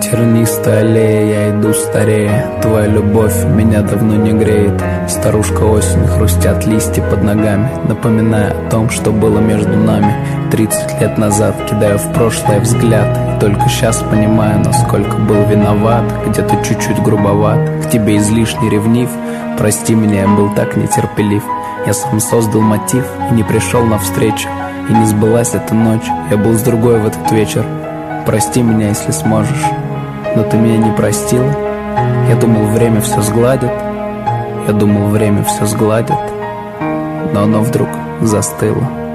тернистой аллее я иду старее. Твоя любовь меня давно не греет. Старушка осень, хрустят листья под ногами, напоминая о том, что было между нами 30 лет назад. Кидаю в прошлое взгляд, и только сейчас понимаю, насколько был виноват. Где-то чуть-чуть грубоват, к тебе излишне ревнив. Прости меня, я был так нетерпелив. Я сам создал мотив и не пришел навстречу. И не сбылась эта ночь, я был с другой в этот вечер. Прости меня, если сможешь, но ты меня не простила. Я думал, время все сгладит. Я думал, время все сгладит, но оно вдруг застыло.